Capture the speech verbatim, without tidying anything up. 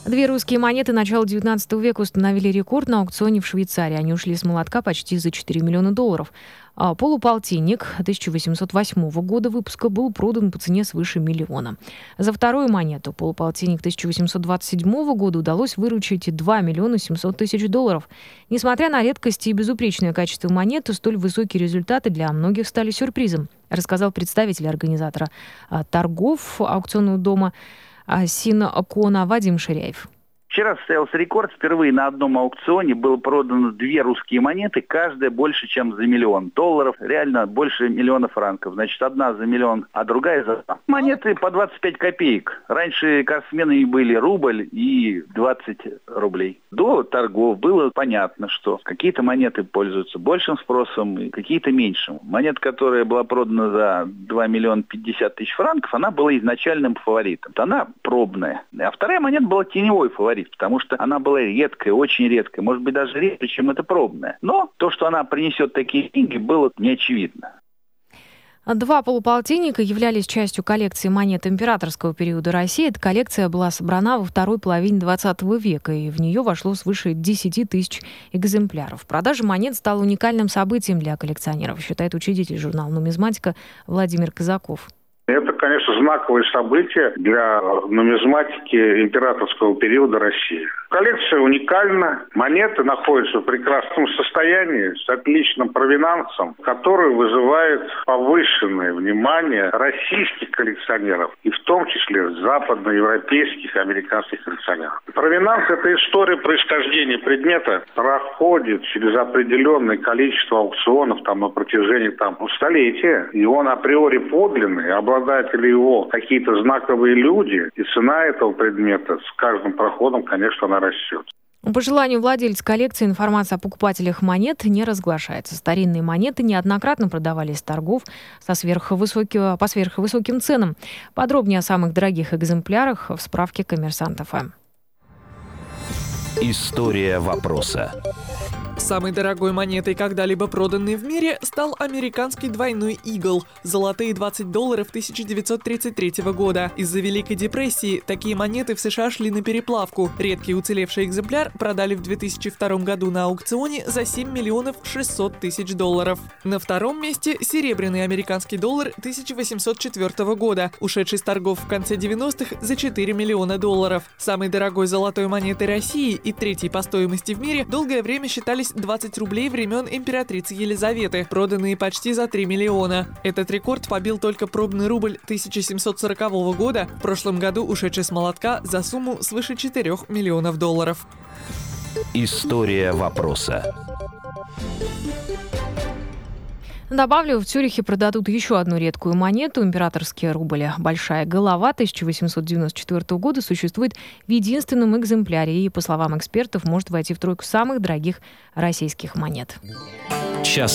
Две русские монеты начала девятнадцатого века установили рекорд на аукционе в Швейцарии. Они ушли с молотка почти за четыре миллиона долларов. А полуполтинник тысяча восемьсот восьмого года выпуска был продан по цене свыше миллиона. За вторую монету, полуполтинник тысяча восемьсот двадцать седьмого года, удалось выручить два миллиона семьсот тысяч долларов. Несмотря на редкость и безупречное качество монеты, столь высокие результаты для многих стали сюрпризом, рассказал представитель организатора а, торгов аукционного дома Синкона Вадим Ширяев. Вчера состоялся рекорд. Впервые на одном аукционе было продано две русские монеты, каждая больше, чем за миллион долларов. Реально больше миллиона франков. Значит, одна за миллион, а другая за... Монеты по двадцать пять копеек. Раньше сменами были рубль и двадцать рублей. До торгов было понятно, что какие-то монеты пользуются большим спросом, и какие-то меньшим. Монета, которая была продана за два миллиона пятьдесят тысяч франков, она была изначальным фаворитом. Она пробная. А вторая монета была теневой фаворит, потому что она была редкая, очень редкая, может быть, даже редче, чем это пробная. Но то, что она принесет такие деньги, было неочевидно. Два полуполтинника являлись частью коллекции монет императорского периода России. Эта коллекция была собрана во второй половине двадцатого века, и в нее вошло свыше десяти тысяч экземпляров. Продажа монет стала уникальным событием для коллекционеров, считает учредитель журнала «Нумизматика» Владимир Казаков. Это, конечно, знаковое событие для нумизматики императорского периода России. Коллекция уникальна. Монеты находятся в прекрасном состоянии, с отличным провинансом, который вызывает повышенное внимание российских коллекционеров, и в том числе западноевропейских и американских коллекционеров. Провинанс – это история происхождения предмета, проходит через определенное количество аукционов там, на протяжении там, столетия, и он априори подлинный, обладатели его какие-то знаковые люди, и цена этого предмета с каждым проходом, конечно, она растет. По желанию владельца коллекции информация о покупателях монет не разглашается. Старинные монеты неоднократно продавались с торгов со сверхвысоки... по сверхвысоким ценам. Подробнее о самых дорогих экземплярах в справке «Коммерсант эф эм». История вопроса. Самой дорогой монетой, когда-либо проданной в мире, стал американский двойной игл – золотые двадцать долларов тысяча девятьсот тридцать третьего года. Из-за Великой депрессии такие монеты в США шли на переплавку. Редкий уцелевший экземпляр продали в две тысячи втором году на аукционе за семь миллионов шестьсот тысяч долларов. На втором месте – серебряный американский доллар тысяча восемьсот четвёртого года, ушедший с торгов в конце девяностых за четыре миллиона долларов. Самой дорогой золотой монетой России и третьей по стоимости в мире долгое время считались двадцать рублей времен императрицы Елизаветы, проданные почти за три миллиона. Этот рекорд побил только пробный рубль тысяча семьсот сорокового года, в прошлом году ушедший с молотка за сумму свыше четырёх миллионов долларов. История вопроса. Добавлю, в Цюрихе продадут еще одну редкую монету. Императорский рубль «Большая голова» тысяча восемьсот девяносто четвёртого года существует в единственном экземпляре и, по словам экспертов, может войти в тройку самых дорогих российских монет. Час